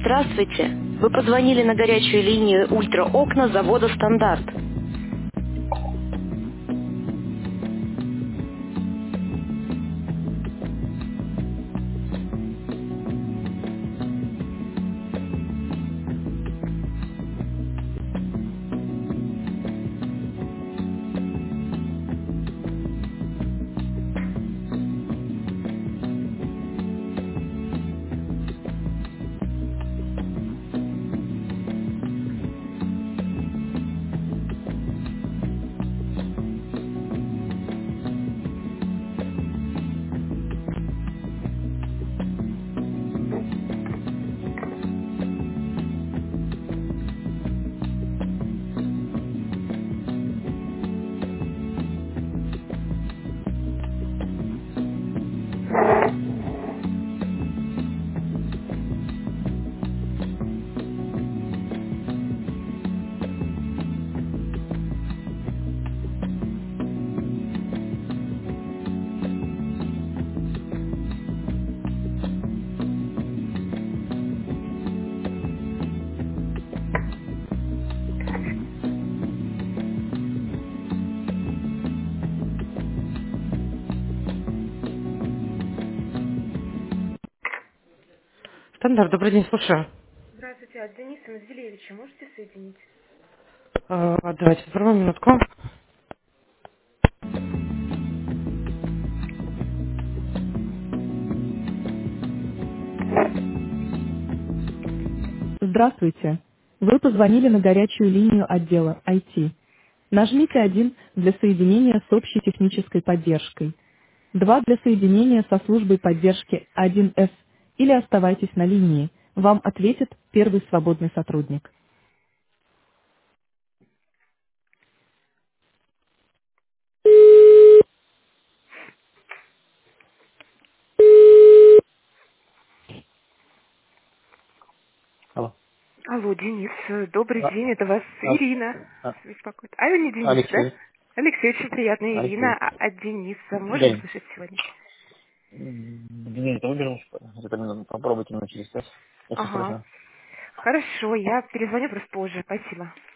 Здравствуйте. Вы позвонили на горячую линию «Ультраокна» завода «Стандарт». Стандарт, добрый день, слушаю. Здравствуйте, а с Денисом Изделевичем можете соединить? Давайте, попробуем минутку. Здравствуйте. Вы позвонили на горячую линию отдела IT. Нажмите 1 для соединения с общей технической поддержкой, 2 для соединения со службой поддержки 1С или оставайтесь на линии. Вам ответит первый свободный сотрудник. Алло. Алло, Денис, добрый А, день, это вас а, Ирина а, беспокоит. А не Денис, да? Алексей. Алексей, очень приятно, Ирина, Алексей. а от Дениса можем День. слышать сегодня? День, ты выберешь? Попробуйте минут через 5, если Ага, срочно. хорошо, я перезвоню просто позже, спасибо.